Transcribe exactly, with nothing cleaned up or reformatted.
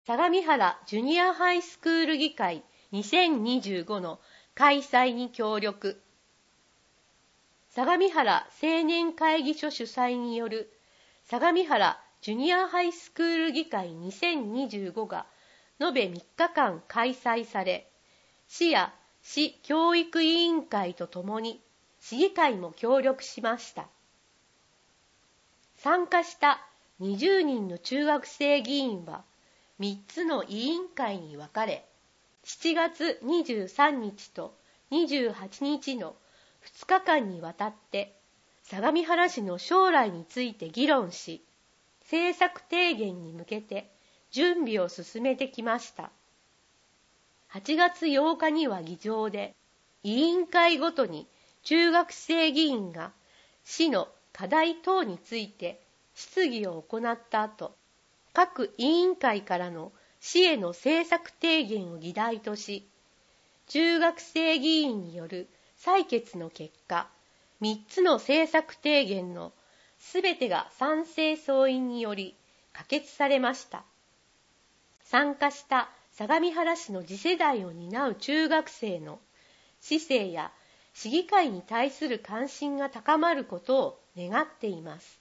相模原ジュニアハイスクール議会にせんにじゅうごの開催に協力。相模原青年会議所主催による相模原ジュニアハイスクール議会にせんにじゅうごが延べみっかかん開催され、市や市教育委員会とともに市議会も協力しました。参加したにじゅうにんの中学生議員はみっつの委員会に分かれ、しちがつにじゅうさんにちとにじゅうはちにちのふつかかんにわたって相模原市の将来について議論し、政策提言に向けて準備を進めてきました。はちがつようかには議場で委員会ごとに中学生議員が市の課題等について質疑を行った後、各委員会からの市への政策提言を議題とし、中学生議員による採決の結果、みっつの政策提言のすべてが賛成総員により可決されました。参加した相模原市の次世代を担う中学生の市政や市議会に対する関心が高まることを願っています。